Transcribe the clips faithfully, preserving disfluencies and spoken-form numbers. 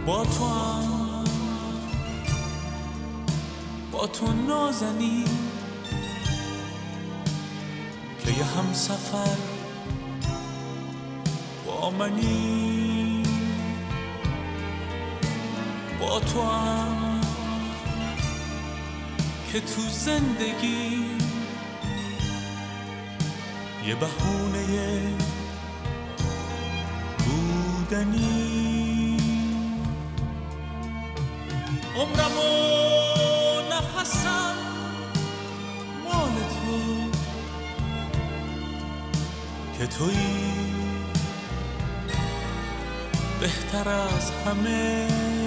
با تو هم با تو نازنین که یه هم سفر با منی، با تو هم که تو زندگی یه بهونه بودنی. عمرم و نفسم مال تو که تویی بهتر از همه.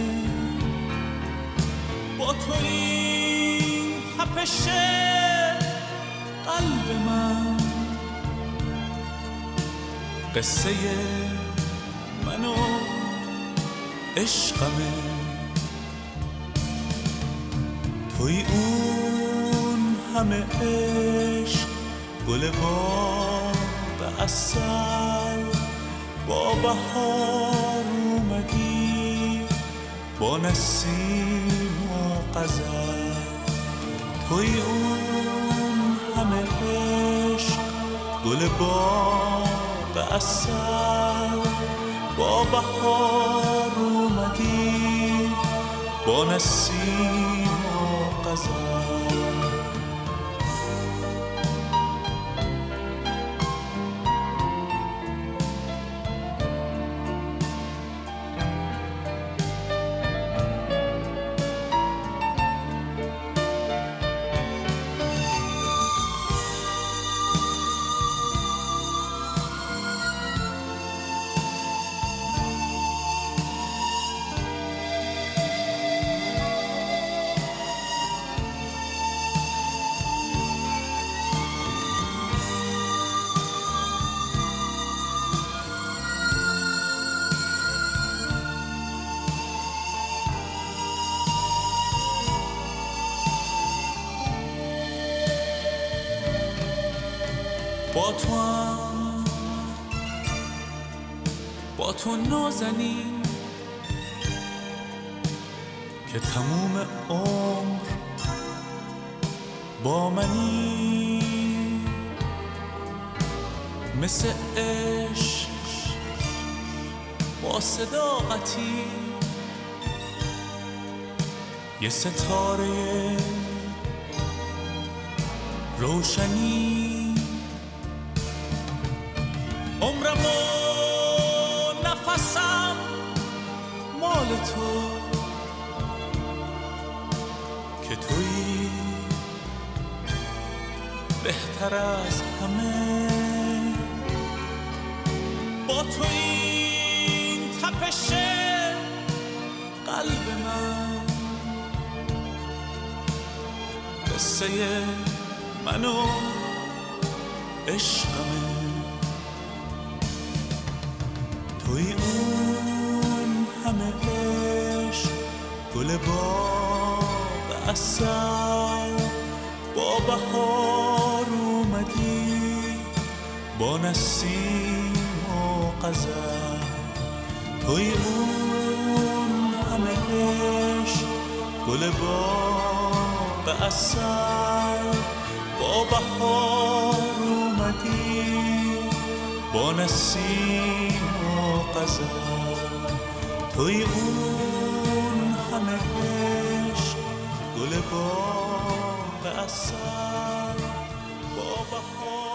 با تو این تپش قلب من قصه من و عشقمه. توی اون همه عشق گل باغ عسل، با بهار اومدی با نسیم و غزل. توی اون همه عشق گل باغ عسل، با بهار اومدی با نسیم و غزل. با تو هم با تو نازنین که تموم عمر با منی. مثل عشق با صداقتی یه ستاره روشنی. عمرم و نفسم مال تو که تویی بهتر از همه. با تو این تپش قلب من قصه من و عشقمه. توی اون همه عشق گل باغ عسل، با بهار اومدی با نسیم و غزل. توی اون همه عشق گل باغ عسل، با بهار اومدی با نسیم و غزل. توی اون همه عشق گل باغ عسل، با بهار